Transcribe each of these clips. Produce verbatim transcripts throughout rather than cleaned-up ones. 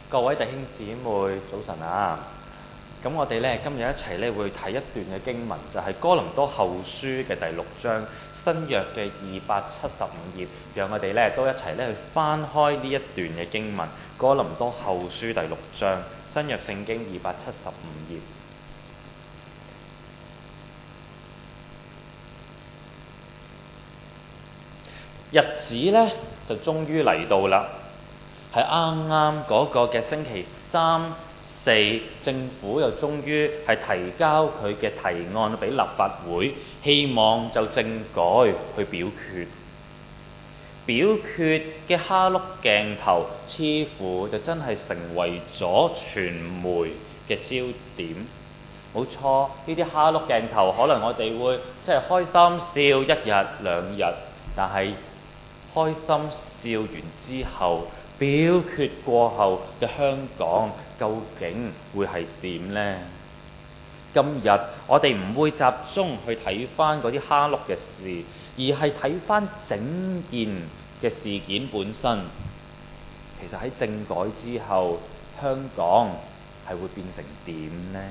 各位弟兄姊妹，早晨啊！咁我哋咧今日一齊咧會睇一段嘅經文，就係、是、哥林多後書嘅第六章新約嘅二百七十五頁。讓我哋咧都一齊咧去翻開呢一段嘅經文，哥林多後書第六章新約聖經二百七十五頁。日子咧就終於嚟到啦，係啱啱嗰個嘅星期三四，政府又終於係提交佢嘅提案俾立法會，希望就政改去表決。表決嘅蝦碌鏡頭，似乎就真係成為咗傳媒嘅焦點。冇錯，呢啲蝦碌鏡頭可能我哋會即係開心笑一日兩日，但係開心笑完之後，表決過後嘅香港究竟會係點呢？今日我哋唔會集中去睇翻嗰啲蝦碌嘅事，而係睇翻整件嘅事件本身。其實喺政改之後，香港係會變成點呢？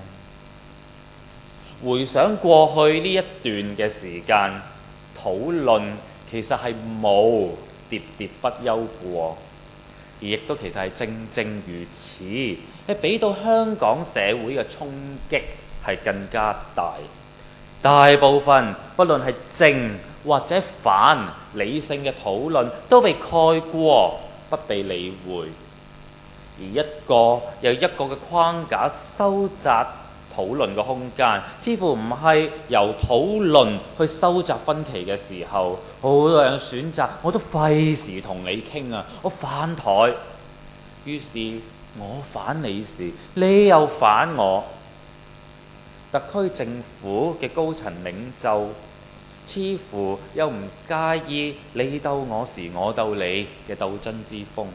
回想過去呢一段嘅時間，討論其實係冇喋喋不休過，而亦都其實係正正如此，係俾到香港社會嘅衝擊係更加大。大部分不論係正或者反理性嘅討論都被蓋過，不被理會，而一個又一個嘅框架收窄討論嘅空間，似乎唔係由討論去收窄分歧嘅時候，好多人選擇我都費事同你傾啊，我反台。於是我反你時，你又反我。特區政府嘅高層領袖似乎又唔介意你鬥我時我鬥你嘅鬥爭之風。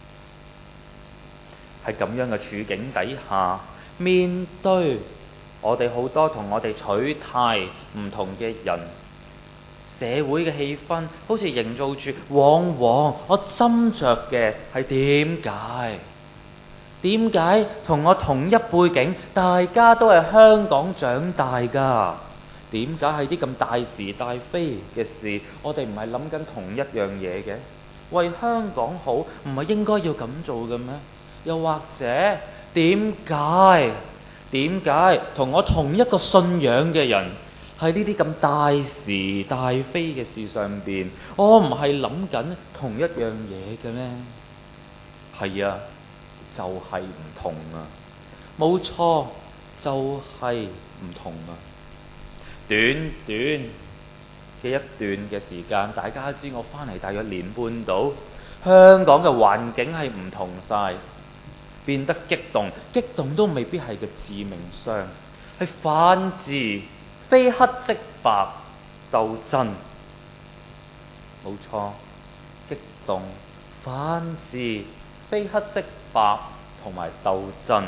喺咁樣嘅處境底下，面對我哋好多同我哋取態唔同嘅人，社會嘅氣氛好似營造住，往往我斟酌嘅係點解？點解同我同一背景，大家都係香港長大㗎？點解係啲咁大是大非嘅事，我哋唔係諗緊同一樣嘢嘅？為香港好，唔係應該要咁做嘅咩？又或者點解？點解同我同一個信仰嘅人喺呢啲咁大是大非嘅事上邊，我唔係諗緊同一樣嘢嘅呢？係啊，就係唔同啊！冇錯，就係唔同啊！短短嘅一段嘅時間，大家知我翻嚟大約年半到，香港嘅環境係唔同晒。變得激動，激動都未必係個致命傷，係反智，非黑即白鬥爭。冇錯，激動、反智、非黑即白同埋鬥爭。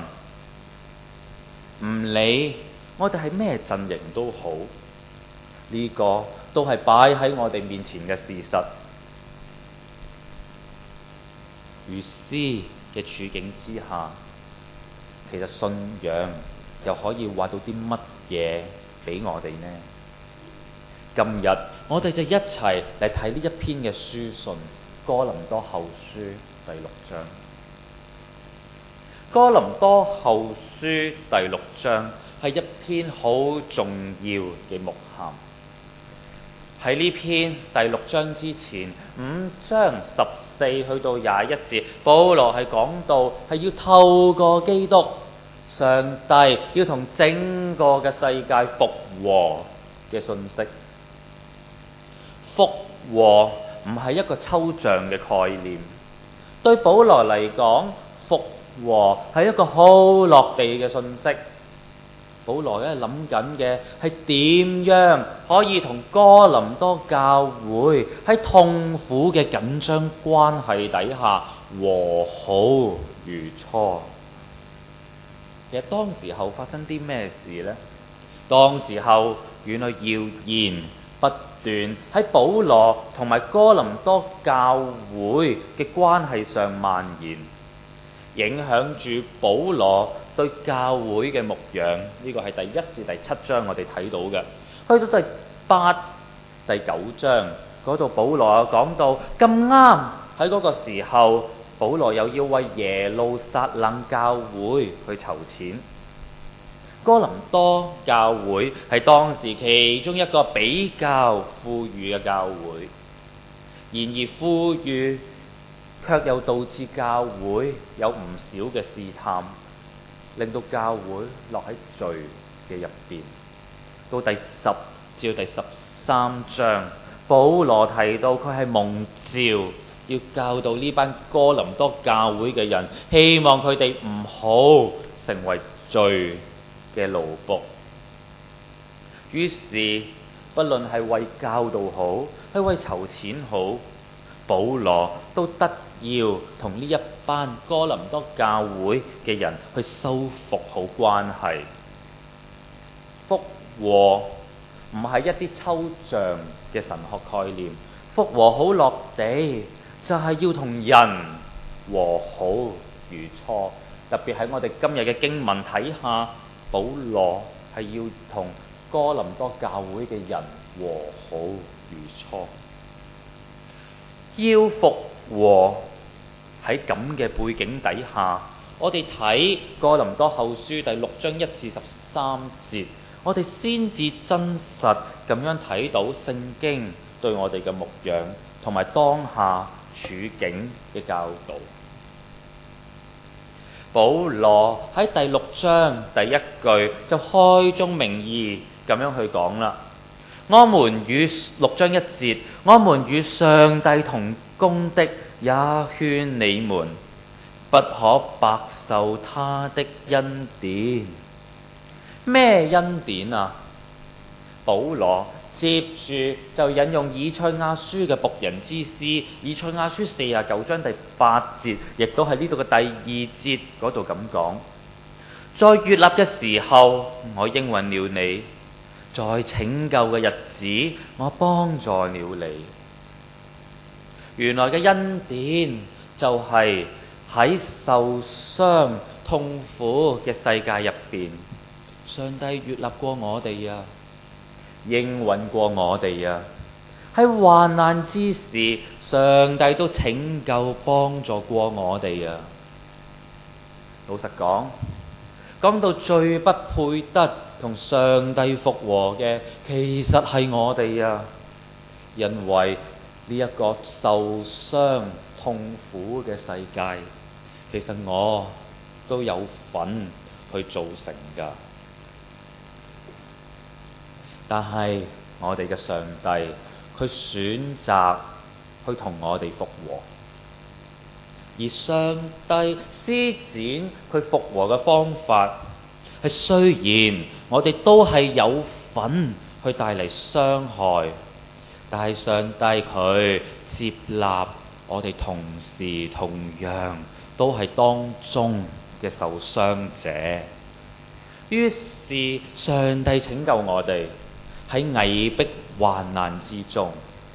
唔理我哋係咩陣營都好，呢個都係擺喺我哋面前嘅事實。如斯嘅處境之下，其實信仰又可以話到啲乜嘢俾我哋呢？今日我哋就一齊嚟睇呢一篇嘅書信《哥林多後書》第六章。《哥林多後書》第六章係一篇好重要嘅牧函。喺呢篇第六章之前，五章十四去到廿一節，保羅係講到係要透過基督，上帝要同整個嘅世界復和嘅信息。復和唔係一個抽象嘅概念，對保羅嚟講，復和係一個好落地嘅信息。保羅咧諗緊嘅係點樣可以同哥林多教會喺痛苦嘅緊張關係底下和好如初。其實當時候發生啲咩事呢？當時候原來謠言不斷喺保羅同埋哥林多教會嘅關係上蔓延。 影響住保羅對教會嘅牧養。呢個係第一至第七章我哋睇到嘅。去到第八、第九章嗰度，保羅又講到咁啱喺嗰個時候，保羅又要為耶路撒冷教會去籌錢。哥林多教會係當時其中一個比較富裕嘅教會，然而富裕卻又導致教會有唔少嘅試探，令到教會落喺罪嘅入邊。到第十至到第十三章，保羅提到佢係蒙召要教導呢班哥林多教會嘅人，希望佢哋唔好成為罪嘅奴僕。於是不論係為教導好，係為籌錢好，保羅都得要同呢一班哥林多教會嘅人去修復好關係。復和唔係一啲抽象嘅神學概念，復和好落地就係要同人和好如初。特別喺我哋今日嘅經文睇下，保羅係要同哥林多教會嘅人和好如初。要復和喺咁嘅背景底下，我哋睇哥林多後書第六章一至十三節，我哋先至真實咁樣睇到聖經對我哋嘅牧養同埋當下處境嘅教導。保羅喺第六章第一句就開宗明義咁樣去講啦。我們與六章一節，我們與上帝同工的，也勸你們不可白受他的恩典。咩恩典啊？保羅接住就引用以賽亞書嘅僕人之詩，以賽亞書四十九章第八節，亦都係呢度嘅第二節嗰度咁講：在悅納嘅時候，我應允了你；在拯救嘅日子，我幫助了你。原來嘅恩典就係喺受傷痛苦嘅世界入邊，上帝悅納過我哋啊，應允過我哋啊。喺患難之時，上帝都拯救幫助過我哋啊。老實講，講到最不配得同上帝復和嘅，其實係我哋啊，因為呢一個受傷痛苦嘅世界，其實我都有份去造成㗎。但係我哋嘅上帝，佢選擇去同我哋復和，而上帝施展佢復和嘅方法，係雖然我哋都係有份去帶嚟傷害，但係上帝佢接納我哋同時同樣都係當中嘅受傷者。於是上帝拯救我哋喺危迫患難之中。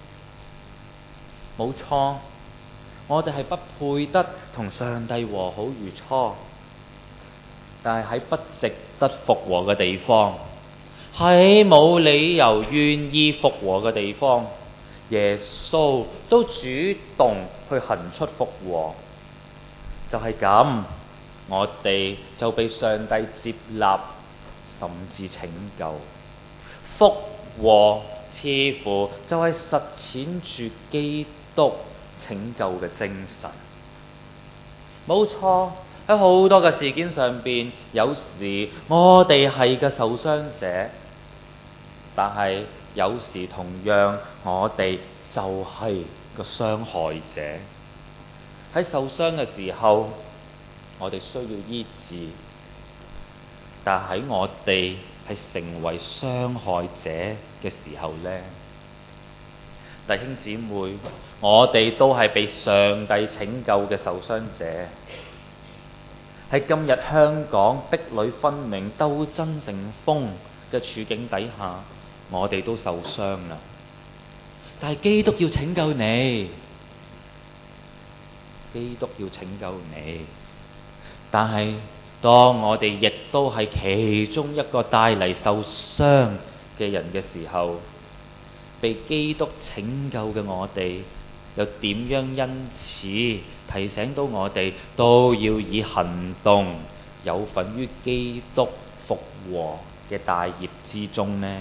冇錯，我哋係不配得同上帝和好如初，但係喺不值得復和嘅地方，喺冇理由願意復和嘅地方，耶穌都主動去行出復和。就係咁，我哋就被上帝接納，甚至拯救。復和似乎就係實踐住基督拯救嘅精神。冇錯，喺好多嘅事件上邊，有時我哋係個受傷者，但係有時同樣我哋就係個傷害者。喺受傷嘅時候，我哋需要醫治，但喺我哋係成為傷害者嘅時候呢，弟兄姊妹，我哋都係被上帝拯救嘅受傷者。喺今日香港壁壘分明、鬥爭成風嘅處境底下，我哋都受傷啦。但係基督要拯救你，基督要拯救你。 但係當我哋亦都係其中一個帶嚟受傷嘅人嘅時候，被基督拯救嘅我哋，又點樣因此提醒到我哋都要以行動有份於基督復和嘅大業之中呢？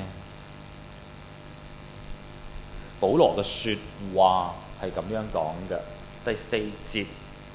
保羅嘅說話係咁樣講嘅，第四節，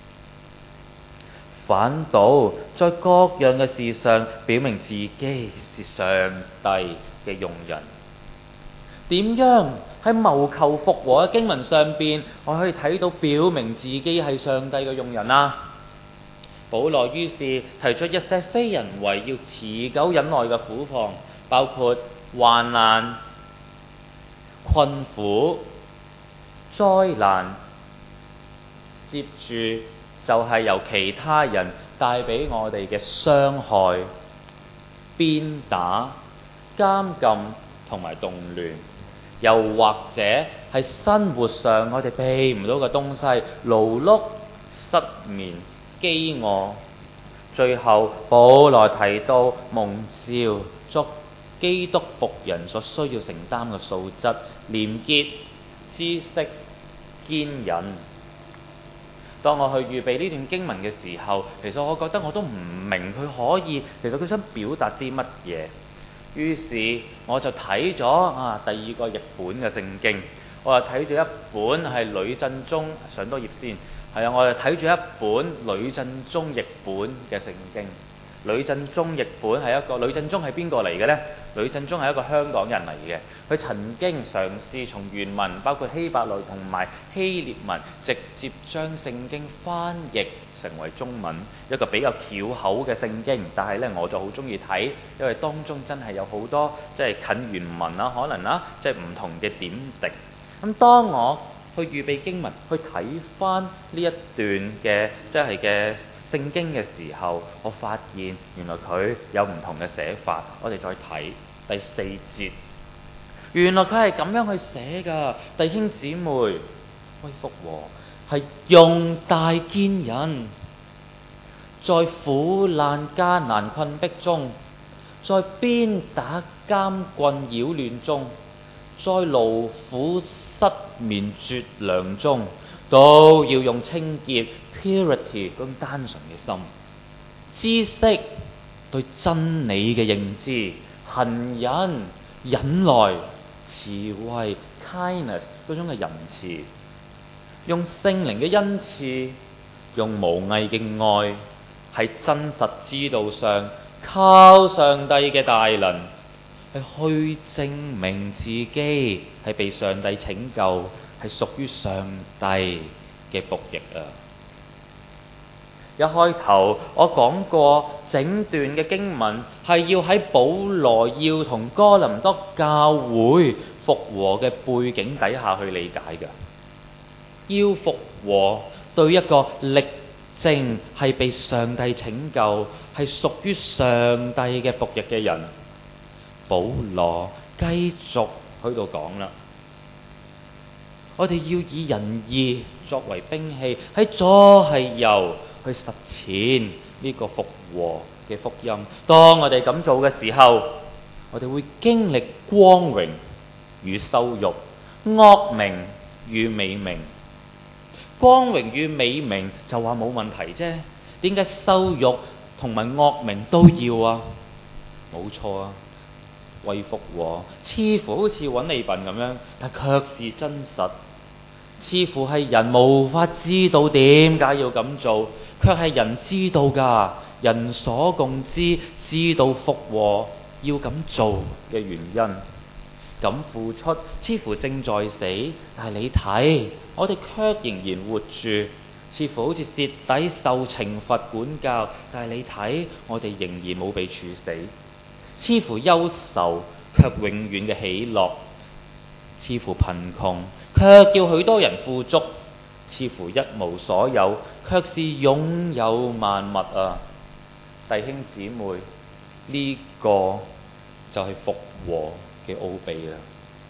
反倒在各樣嘅事上表明自己是上帝嘅用人。點樣喺謀求復和嘅經文上邊，我可以睇到表明自己係上帝嘅用人啊？保羅於是提出一些非人為要持久忍耐嘅苦況，包括患難、困苦、災難，接住就係由其他人帶俾我哋嘅傷害、鞭打、監禁同埋動亂，又或者係生活上我哋避唔到嘅東西，勞碌、失眠、飢餓。最後保羅提到蒙召作基督僕人所需要承擔嘅素質：廉潔、知識、堅忍。當我去預備呢段經文嘅時候，其實我覺得我都唔明佢可以，其實佢想表達啲乜嘢。於是我就睇咗啊第二個譯本嘅聖經，我就睇咗一本係呂振中，上多頁先。係啊，我就睇住一本呂振中譯本嘅聖經。呂振中譯本係一個，呂振中係邊個嚟嘅呢？呂振中係一個香港人嚟嘅，佢曾經嘗試從原文包括希伯來同埋希臘文，直接將聖經翻譯成為中文，一個比較翹口嘅聖經。但係呢，我就好中意睇，因為當中真係有好多即係近原文啦，可能啦，即係唔同嘅點滴。咁當我去預備經文，去睇翻呢一段嘅即係嘅聖經嘅時候，我發現原來佢有唔同嘅寫法。我哋再睇第四節，原來佢係咁樣去寫㗎。弟兄姊妹，威復和係用大堅忍，在苦難艱難困迫中，在鞭打監棍擾亂中，在勞苦失眠絕糧中，都要用清潔 purity 咁單純嘅心，知識對真理嘅認知，恒忍、忍耐、慈惠 kindness 嗰種嘅仁慈，用聖靈嘅恩賜，用無偽嘅愛，喺真實之道上靠上帝嘅大能，係去證明自己係被上帝拯救，係屬於上帝嘅僕役啊！一開頭我講過，整段嘅經文係要喺保羅要同哥林多教會復和嘅背景底下去理解嘅。要復和對一個力證係被上帝拯救，係屬於上帝嘅僕役嘅人，保羅繼續喺度講啦。我哋要以仁義作為兵器，喺左係右去實踐呢個復和嘅福音。當我哋咁做嘅時候，我哋會經歷光榮與羞辱、惡名與美名。光榮與美名就話冇問題啫，點解羞辱同埋惡名都要啊？冇錯啊！為復和似乎好似揾你笨咁樣，但卻是真實。似乎係人無法知道點解要咁做，卻係人知道㗎，人所共知，知道復和要咁做嘅原因。咁付出似乎正在死，但係你睇，我哋卻仍然活住，似乎好似蝕底受懲罰管教，但係你睇，我哋仍然冇被處死。似乎憂愁，卻永遠嘅喜樂；似乎貧窮，卻叫許多人富足；似乎一無所有，卻是擁有萬物啊！弟兄姊妹，呢、這個就係復和嘅奧秘啦。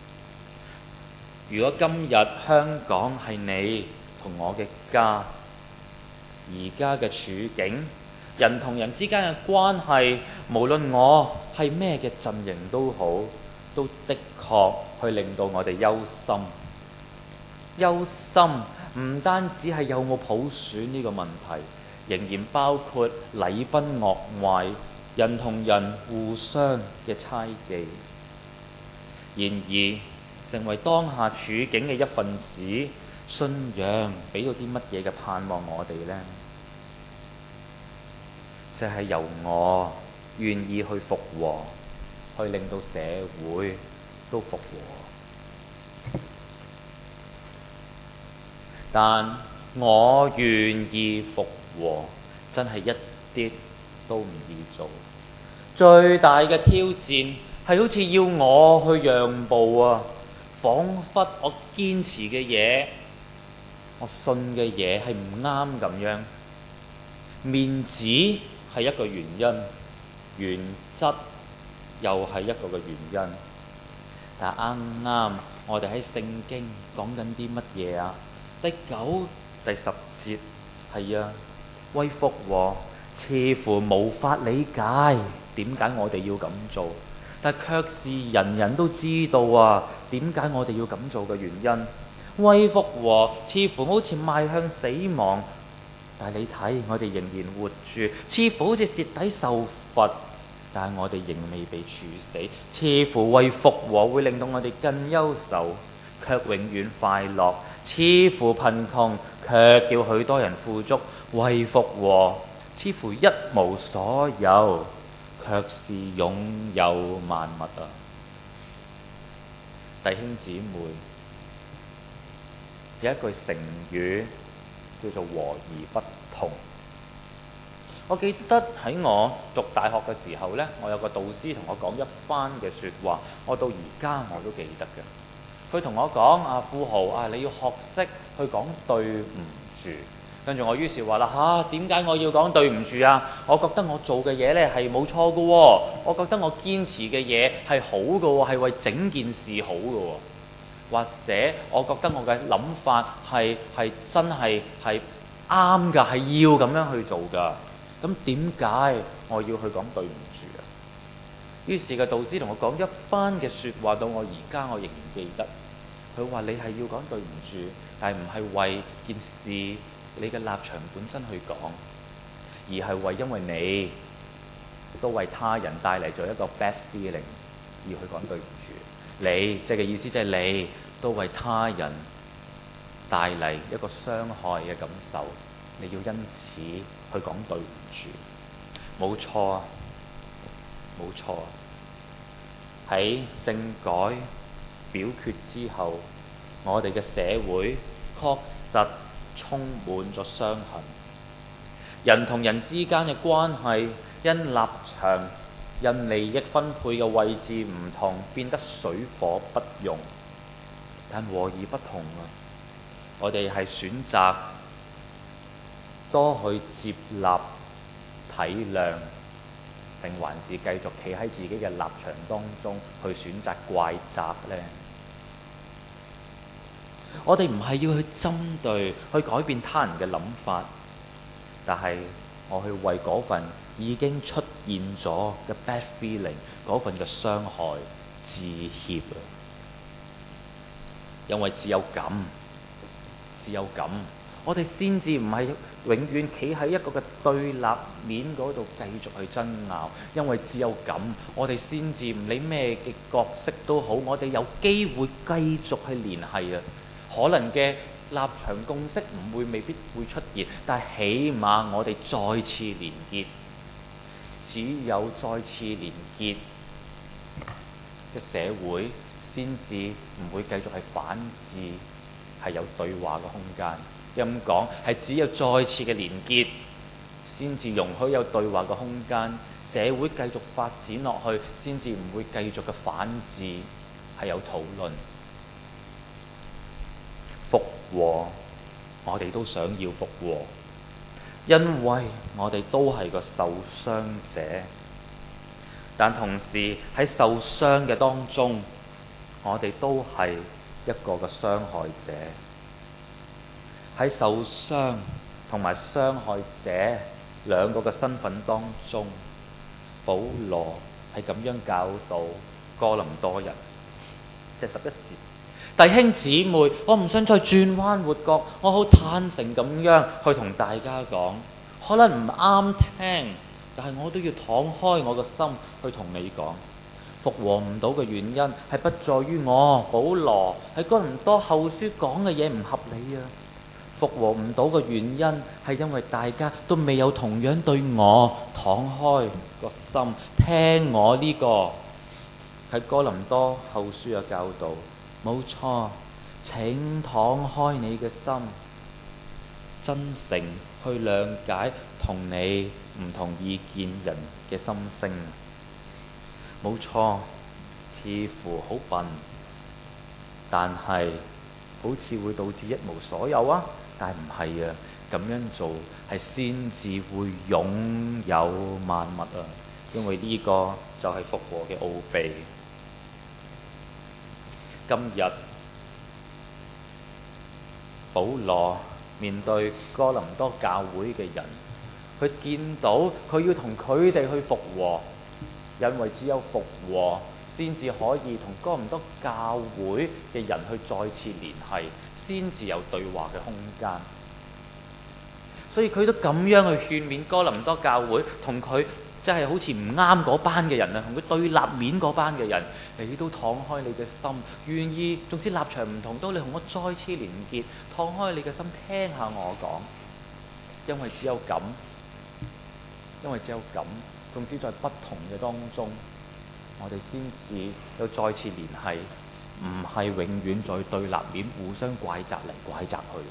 如果今日香港係你同我嘅家，而家嘅處境人同人之間嘅關係，無論我係咩嘅陣營都好，都的確去令到我哋憂心。憂心唔單止係有冇普選呢個問題，仍然包括禮崩樂壞，人同人互相嘅猜忌。然而，成為當下處境嘅一份子，信仰俾到啲乜嘢嘅盼望我哋呢？就係由我願意去復和，去令到社會都復和。但我願意復和，真係一啲都唔易做。最大嘅挑戰係好似要我去讓步啊，彷彿我堅持嘅嘢，我信嘅嘢係唔啱咁樣。面子係一個原因，原則又係一個嘅原因。但係啱啱我哋喺聖經講緊啲乜嘢啊？第九、第十節係啊，為復和，似乎無法理解點解我哋要咁做，但卻是人人都知道啊，點解我哋要咁做嘅原因。為復和，似乎好似邁向死亡，但係你睇我哋仍然活住，似乎好似蝕底受罰，但係我哋仍未被處死。似乎為復和會令到我哋更憂愁，卻永遠快樂；似乎貧窮，卻叫許多人富足。為復和，似乎一無所有，卻是擁有萬物啊！弟兄姊妹，有一句成語叫做和而不同。我記得喺我讀大學嘅時候呢，我有個導師同我講一番嘅説話，我到而家我都記得嘅。佢同我講：啊，富豪啊，你要學識去講對唔住。跟住我於是話啦嚇，點解我要講對唔住啊？我覺得我做嘅嘢呢係冇錯嘅喎，我覺得我堅持嘅嘢係好嘅喎，係為整件事好嘅喎。或者我覺得我嘅諗法係係真係係啱㗎，係要咁樣去做㗎。咁點解我要去講對唔住啊？於是個導師同我講一番嘅説話，到我而家我仍然記得。佢話你係要講對唔住，但係唔係為件事你嘅立場本身去講，而係為因為你都為他人帶嚟咗一個 bad feeling 而去講對唔住。你即係嘅意思，即係你都為他人帶嚟一個傷害嘅感受，你要因此去講對唔住。冇錯啊，冇錯啊！喺政改表決之後，我哋嘅社會確實充滿咗傷痕，人同人之間嘅關係因立場、因利益分配嘅位置唔同，變得水火不容。但和而不同啊！我哋係選擇多去接納、體諒，定還是繼續企喺自己嘅立場當中去選擇怪責呢？我哋唔係要去針對、去改變他人嘅諗法，但係我去為嗰份已經出現咗嘅 bad feeling、嗰份嘅傷害致歉啊！因為只有咁，只有咁，我哋先至唔係永遠企喺一個嘅對立面嗰度繼續去爭拗。因為只有咁，我哋先至唔理咩嘅角色都好，我哋有機會繼續去聯繫啊！可能嘅立場共識唔會未必會出現，但係起碼我哋再次連結。只有再次連結嘅社會，先至唔會繼續係反智，係有對話嘅空間。咁講係只有再次嘅連結，先至容許有對話嘅空間，社會繼續發展落去，先至唔會繼續嘅反智，係有討論。復和，我哋都想要復和，因為我哋都係個受傷者，但同時喺受傷嘅當中，我哋都係一個嘅傷害者。喺受傷同埋傷害者兩個嘅身份當中，保羅係咁樣教導哥林多人，即係十一節。弟兄姊妹，我唔想再轉彎抹角，我好坦誠咁樣去同大家講，可能唔啱聽，但係我都要敞開我個心去同你講。復和唔到嘅原因係不在於我保羅喺哥林多後書講嘅嘢唔合理啊！復和唔到嘅原因係因為大家都未有同樣對我敞開個心，聽我呢個喺哥林多後書嘅教導。冇錯，請敞開你嘅心，真誠去諒解同你唔同意見人嘅心聲。冇錯，似乎好笨，但係好似會導致一無所有啊！但係唔係啊，咁樣做係先至會擁有萬物啊！因為呢個就係復和嘅奧秘。今日保羅面對哥林多教會嘅人，佢見到佢要同佢哋去復和，因為只有復和先至可以同哥林多教會嘅人去再次聯繫，先至有對話嘅空間。所以佢都咁樣去勸勉哥林多教會，同佢即係好似唔啱嗰班嘅人啊，同佢對立面嗰班嘅人，你都敞開你嘅心，願意，總之立場唔同都你同我再次連結，敞開你嘅心，聽下我講。因為只有咁，因為只有咁，總之在不同嘅當中，我哋先至有再次聯繫，唔係永遠在對立面互相怪責嚟怪責去。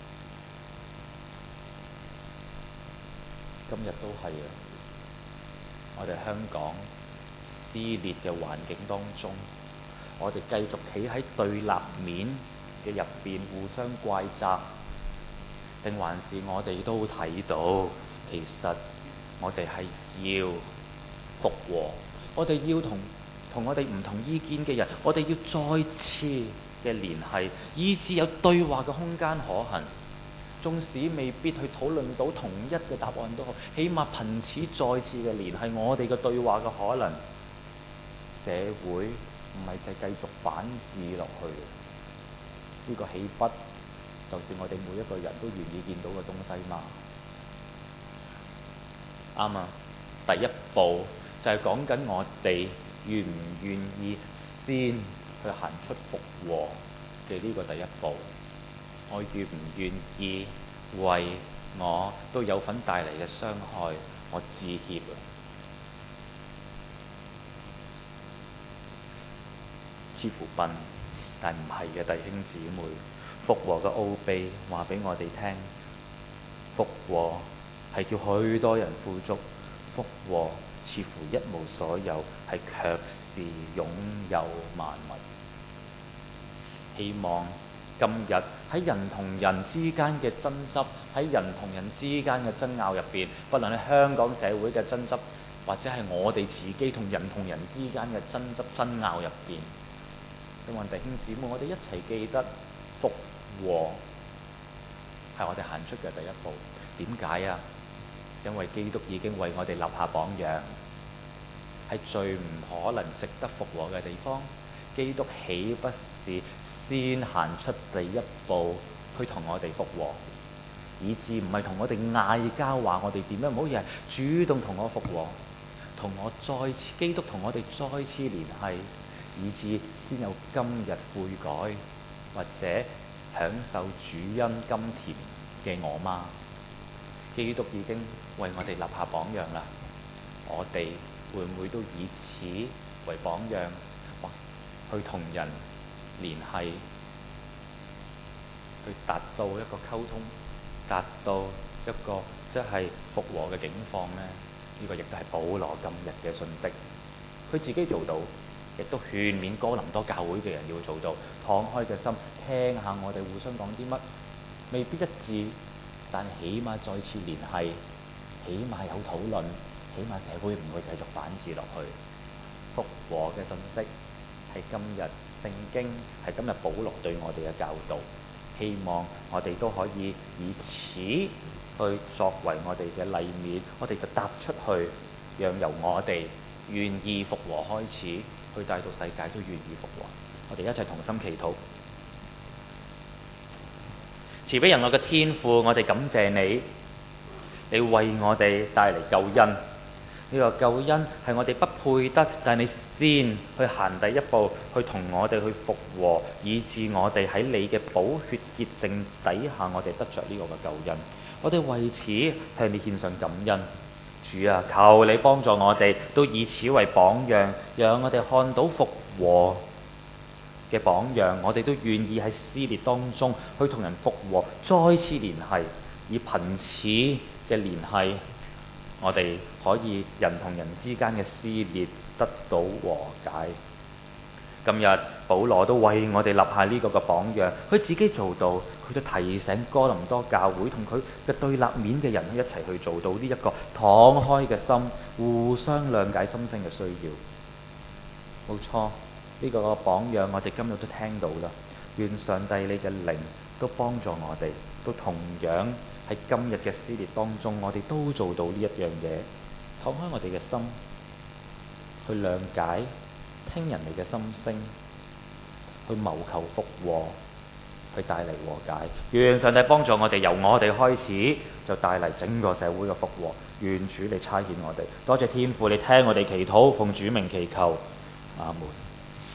今日都係啊！我哋香港撕裂嘅環境當中，我哋繼續企喺對立面嘅入邊互相怪責，定還是我哋都睇到，其實我哋係要復和，我哋要同同我哋唔同意見嘅人，我哋要再次嘅聯繫，以至有對話嘅空間可行。縱使未必去討論到同一嘅答案都好，起碼憑此再次嘅聯繫，我哋嘅對話嘅可能，社會唔係就繼續反智落去。呢、這個起筆就是我哋每一個人都願意見到嘅東西嘛。啱啊！第一步就係講緊我哋願唔願意先去行出復和嘅呢個第一步。我願唔願意為我都有份帶嚟嘅傷害，我致歉啊！似乎笨，但唔係嘅，弟兄姊妹，復和嘅奧秘話俾我哋聽，復和係叫許多人富足，復和似乎一無所有，係卻是擁有萬物。希望今日喺人同人之間嘅爭執，喺人同人之間嘅爭拗入邊，不論喺香港社會嘅爭執，或者係我哋自己同人同人之間嘅爭執爭拗入邊，希望弟兄姊妹，我哋一齊記得復和係我哋行出嘅第一步。點解啊？因為基督已經為我哋立下榜樣，係最唔可能值得復和嘅地方，基督豈不是先行出第一步去同我哋復和，以致唔係同我哋嗌交，話我哋點樣唔好，而係主動同我復和，同我再次基督同我哋再次聯繫，以致先有今日悔改或者享受主恩甘甜嘅我嗎？基督已經為我哋立下榜樣啦，我哋會唔會都以此為榜樣，去同人聯繫，去達到一個溝通，達到一個即係復和嘅境況呢？呢、這個亦都係保羅今日嘅訊息。佢自己做到，亦都勸勉哥林多教會嘅人要做到，敞開嘅心聽下我哋互相講啲乜，未必一致，但起碼再次聯繫，起碼有討論，起碼社會唔會繼續反智落去。復和嘅訊息係今日聖經，係今日保羅對我哋嘅教導，希望我哋都可以以此去作為我哋嘅禮面，我哋就踏出去，讓由我哋願意復和開始，去帶到世界都願意復和。我哋一齊同心祈禱。慈悲仁愛嘅天父，我哋感謝你，你為我哋帶嚟救恩。呢個救恩係我哋不配得，但係你先去行第一步，去同我哋去復和，以致我哋喺你嘅寶血潔淨底下，我哋得着呢個嘅救恩。我哋為此向你獻上感恩。主啊，求你幫助我哋，都以此為榜樣，讓我哋看到復和嘅榜樣。我哋都願意喺撕裂當中去同人復和，再次聯繫，以憑此嘅聯繫，我哋可以人同人之間嘅撕裂得到和解。今日保羅都為我哋立下呢個嘅榜樣，佢自己做到，佢就提醒哥林多教會同佢嘅對立面嘅人一齊去做到呢一個敞開嘅心，互相諒解心聲嘅需要。冇錯，呢個嘅榜樣我哋今日都聽到啦。願上帝你嘅靈都幫助我哋，都同樣喺今日嘅撕裂當中，我哋都做到呢一樣嘢，敞開我哋嘅心，去諒解，聽人哋嘅心聲，去謀求復和，去帶嚟和解。願上帝幫助我哋，由我哋開始就帶嚟整個社會嘅復和。願主你差遣我哋。多謝天父，你聽我哋祈禱，奉主名祈求，阿門。